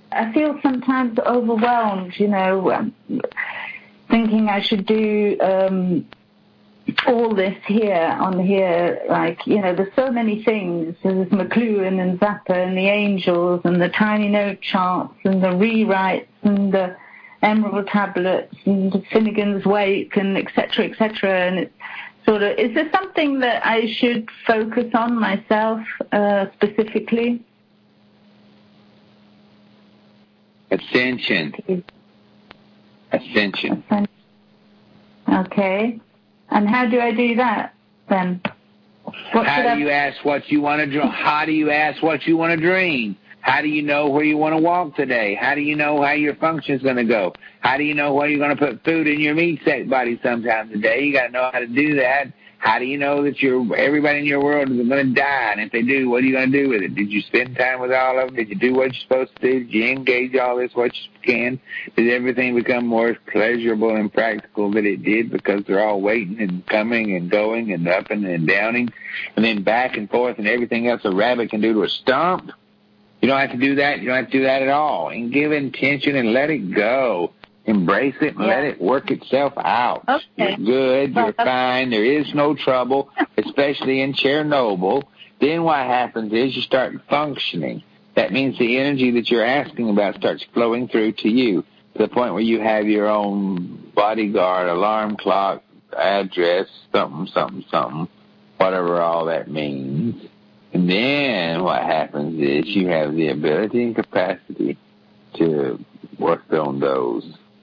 I feel sometimes overwhelmed, thinking I should do all this here, there's so many things. There's McLuhan and Zappa and the Angels and the tiny note charts and the rewrites and the Emerald tablets and Finnegan's Wake and et cetera, and it's sort of, is there something that I should focus on myself specifically? Ascension. Okay. And how do I do that then? How do you ask what you want to dream? How do you ask what you want to dream? How do you know where you want to walk today? How do you know how your function's going to go? How do you know where you're going to put food in your meat sack body sometime today? You got to know how to do that. How do you know that everybody in your world is going to die? And if they do, what are you going to do with it? Did you spend time with all of them? Did you do what you're supposed to do? Did you engage all this what you can? Did everything become more pleasurable and practical than it did because they're all waiting and coming and going and upping and downing and then back and forth and everything else a rabbit can do to a stump? You don't have to do that. You don't have to do that at all. And give intention and let it go. Embrace it and let it work itself out. Okay. You're good. You're fine. There is no trouble, especially in Chernobyl. Then what happens is you start functioning. That means the energy that you're asking about starts flowing through to you to the point where you have your own bodyguard, alarm clock, address, something, whatever all that means. And then what happens is you have the ability and capacity to work on those.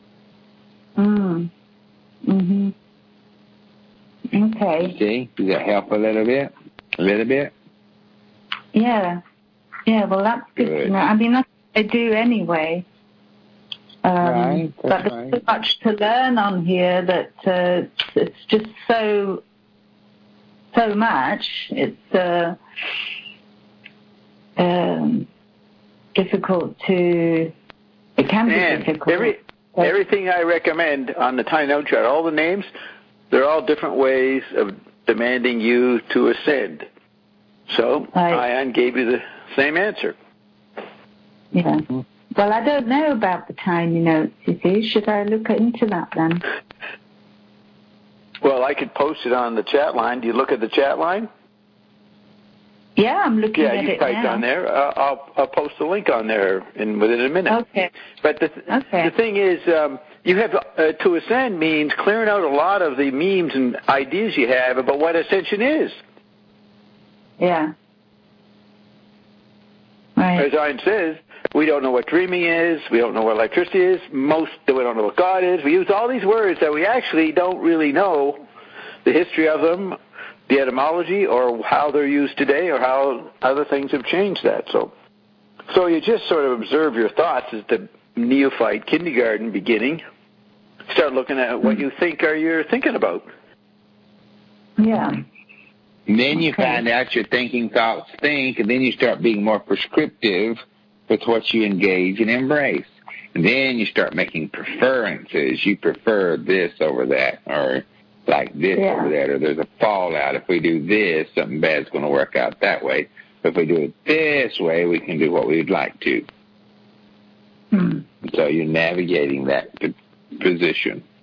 Okay. See? Does that help a little bit? A little bit? Yeah. Yeah, well, that's good to know. I mean, that's what I do anyway. Right. But there's so much to learn on here that it's just so much. It's difficult to... It can be difficult. Everything I recommend on the tiny note chart, all the names, they're all different ways of demanding you to ascend. So, Ion gave you the same answer. Yeah. Well, I don't know about the tiny notes, you see. Should I look into that then? Well, I could post it on the chat line. Do you look at the chat line? Yeah, I'm looking at it now. Yeah, you typed on there. I'll post a link on there within a minute. Okay. But the thing is, you have to ascend means clearing out a lot of the memes and ideas you have about what ascension is. Yeah. Right. As Ian says, we don't know what dreaming is. We don't know what electricity is. We don't know what God is. We use all these words that we actually don't really know the history of them, the etymology, or how they're used today, or how other things have changed that. So you just sort of observe your thoughts as the neophyte kindergarten beginning. Start looking at what you think you're thinking about. Yeah. And then you find out your thinking thoughts think, and then you start being more prescriptive with what you engage and embrace. And then you start making preferences. You prefer this over that, or like this over that, or there's a fallout. If we do this, something bad's going to work out that way. But if we do it this way, we can do what we'd like to. So you're navigating that position.